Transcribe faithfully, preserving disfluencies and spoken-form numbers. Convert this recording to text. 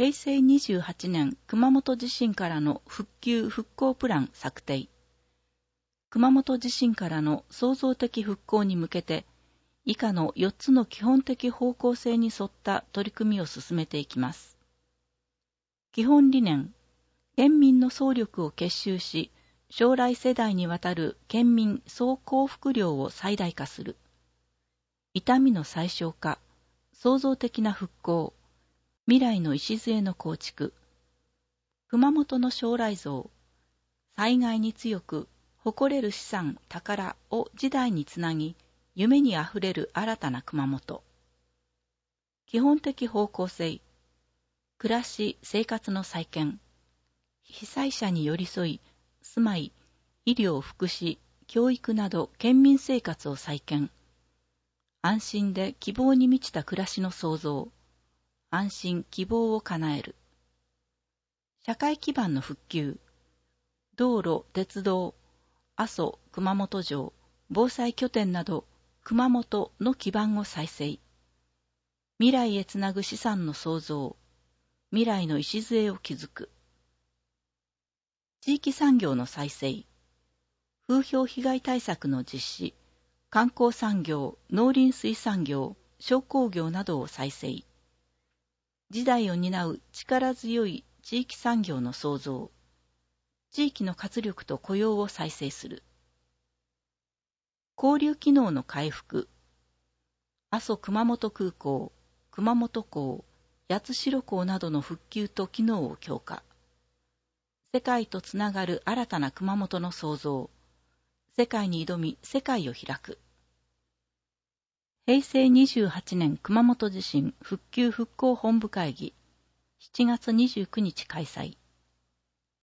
へいせいにじゅうはちねん熊本地震からの復旧復興プラン策定。熊本地震からの創造的復興に向けて、以下のよっつの基本的方向性に沿った取り組みを進めていきます。基本理念、県民の総力を結集し、将来世代にわたる県民総幸福量を最大化する。痛みの最小化、創造的な復興、未来の礎の構築。熊本の将来像、災害に強く、誇れる資産、宝を時代につなぎ、夢にあふれる新たな熊本。基本的方向性、暮らし、生活の再建。被災者に寄り添い、住まい、医療、福祉、教育など県民生活を再建。安心で希望に満ちた暮らしの創造。安心、希望を叶える。社会基盤の復旧。道路、鉄道、阿蘇、熊本城、防災拠点など熊本の基盤を再生。未来へつなぐ資産の創造。未来の礎を築く。地域産業の再生。風評被害対策の実施。観光産業、農林水産業、商工業などを再生。時代を担う力強い地域産業の創造。地域の活力と雇用を再生する。交流機能の回復。阿蘇熊本空港、熊本港、八代港などの復旧と機能を強化。世界とつながる新たな熊本の創造。世界に挑み、世界を開く。へいせいにじゅうはちねん熊本地震復旧復興本部会議しちがつにじゅうくにち開催。